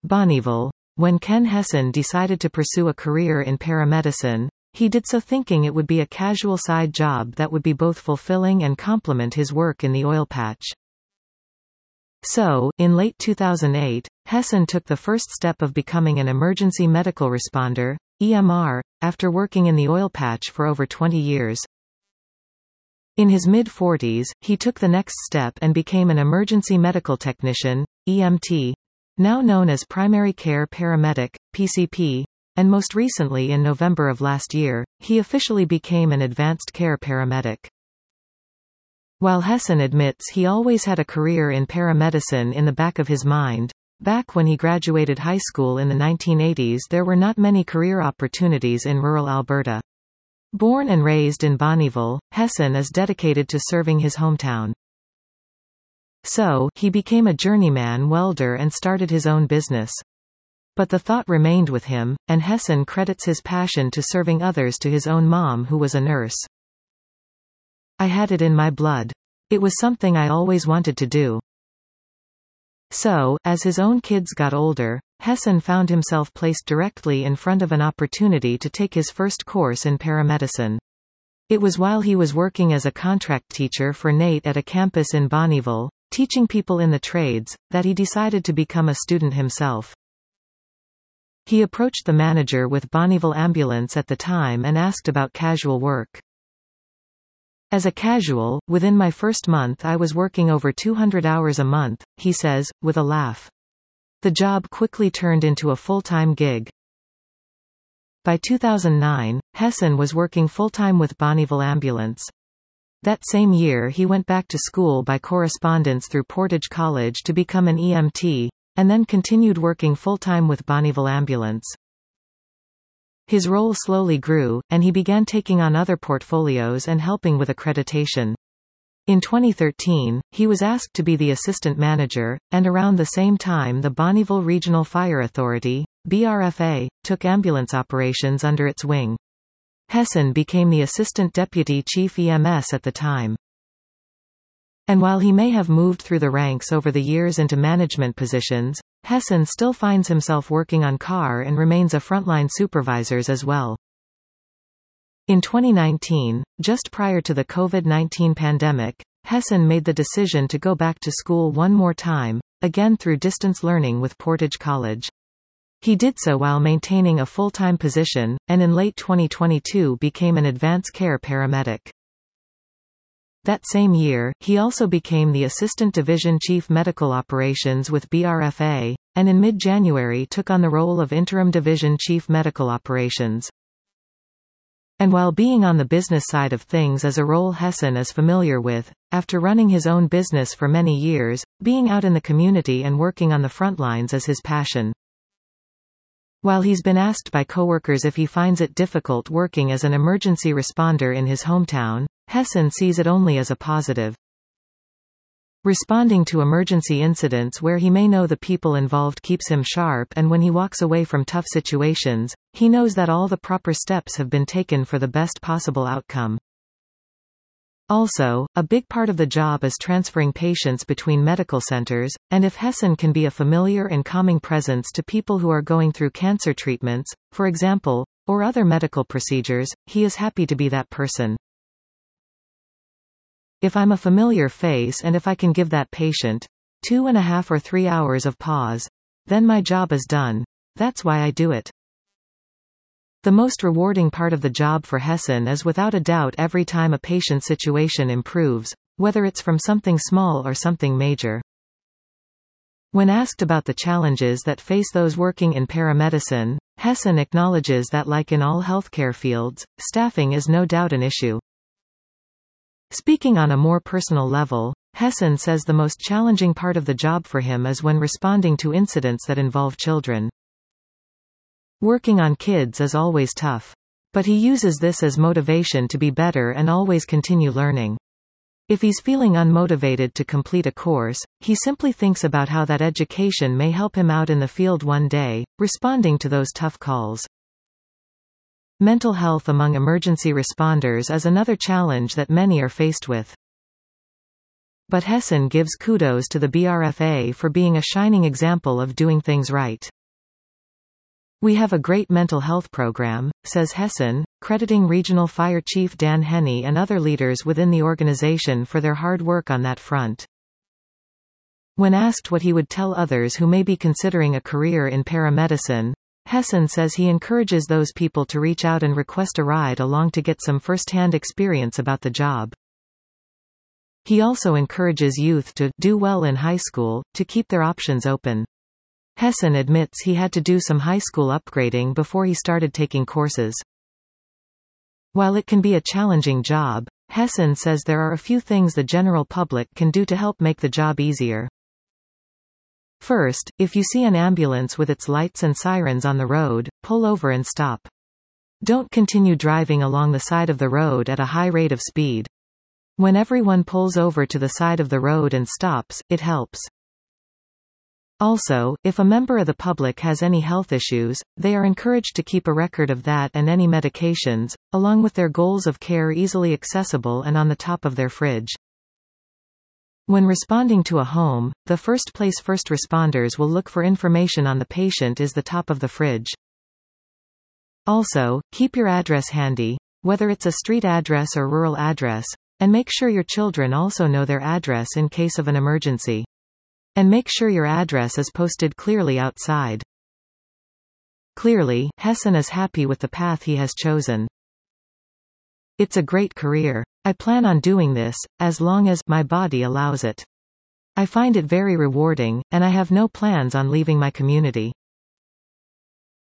Bonnyville. When Ken Hesson decided to pursue a career in paramedicine, he did so thinking it would be a casual side job that would be both fulfilling and complement his work in the oil patch. So, in late 2008, Hesson took the first step of becoming an emergency medical responder, EMR, after working in the oil patch for over 20 years. In his mid-40s, he took the next step and became an emergency medical technician, EMT, now known as primary care paramedic, PCP, and most recently in November of last year, he officially became an advanced care paramedic. While Hesson admits he always had a career in paramedicine in the back of his mind, back when he graduated high school in the 1980s there were not many career opportunities in rural Alberta. Born and raised in Bonnyville, Hesson is dedicated to serving his hometown. So, he became a journeyman welder and started his own business. But the thought remained with him, and Hesson credits his passion to serving others to his own mom who was a nurse. "I had it in my blood. It was something I always wanted to do." So, as his own kids got older, Hesson found himself placed directly in front of an opportunity to take his first course in paramedicine. It was while he was working as a contract teacher for NAIT at a campus in Bonnyville, teaching people in the trades, that he decided to become a student himself. He approached the manager with Bonnyville Ambulance at the time and asked about casual work. "As a casual, within my first month I was working over 200 hours a month," he says, with a laugh. The job quickly turned into a full-time gig. By 2009, Hesson was working full-time with Bonnyville Ambulance. That same year he went back to school by correspondence through Portage College to become an EMT, and then continued working full-time with Bonnyville Ambulance. His role slowly grew, and he began taking on other portfolios and helping with accreditation. In 2013, he was asked to be the assistant manager, and around the same time the Bonnyville Regional Fire Authority, BRFA, took ambulance operations under its wing. Hesson became the assistant deputy chief EMS at the time. And while he may have moved through the ranks over the years into management positions, Hesson still finds himself working on CAR and remains a frontline supervisor as well. In 2019, just prior to the COVID-19 pandemic, Hesson made the decision to go back to school one more time, again through distance learning with Portage College. He did so while maintaining a full-time position, and in late 2022 became an advanced care paramedic. That same year, he also became the Assistant Division Chief Medical Operations with BRFA, and in mid-January took on the role of Interim Division Chief Medical Operations. And while being on the business side of things is a role Hesson is familiar with, after running his own business for many years, being out in the community and working on the front lines is his passion. While he's been asked by coworkers if he finds it difficult working as an emergency responder in his hometown, Hesson sees it only as a positive. Responding to emergency incidents where he may know the people involved keeps him sharp, and when he walks away from tough situations, he knows that all the proper steps have been taken for the best possible outcome. Also, a big part of the job is transferring patients between medical centers, and if Hesson can be a familiar and calming presence to people who are going through cancer treatments, for example, or other medical procedures, he is happy to be that person. "If I'm a familiar face and if I can give that patient 2.5 or 3 hours of pause, then my job is done. That's why I do it." The most rewarding part of the job for Hesson is without a doubt every time a patient situation improves, whether it's from something small or something major. When asked about the challenges that face those working in paramedicine, Hesson acknowledges that like in all healthcare fields, staffing is no doubt an issue. Speaking on a more personal level, Hesson says the most challenging part of the job for him is when responding to incidents that involve children. Working on kids is always tough. But he uses this as motivation to be better and always continue learning. If he's feeling unmotivated to complete a course, he simply thinks about how that education may help him out in the field one day, responding to those tough calls. Mental health among emergency responders is another challenge that many are faced with. But Hesson gives kudos to the BRFA for being a shining example of doing things right. We have a great mental health program, says Hessen, crediting Regional Fire Chief Dan Henney and other leaders within the organization for their hard work on that front. When asked what he would tell others who may be considering a career in paramedicine, Hessen says he encourages those people to reach out and request a ride along to get some first-hand experience about the job. He also encourages youth to do well in high school, to keep their options open. Hessen admits he had to do some high school upgrading before he started taking courses. While it can be a challenging job, Hessen says there are a few things the general public can do to help make the job easier. First, if you see an ambulance with its lights and sirens on the road, pull over and stop. Don't continue driving along the side of the road at a high rate of speed. When everyone pulls over to the side of the road and stops, it helps. Also, if a member of the public has any health issues, they are encouraged to keep a record of that and any medications, along with their goals of care easily accessible and on the top of their fridge. When responding to a home, the first place first responders will look for information on the patient is the top of the fridge. Also, keep your address handy, whether it's a street address or rural address, and make sure your children also know their address in case of an emergency. And make sure your address is posted clearly outside. Clearly, Hessen is happy with the path he has chosen. It's a great career. I plan on doing this, as long as my body allows it. I find it very rewarding, and I have no plans on leaving my community.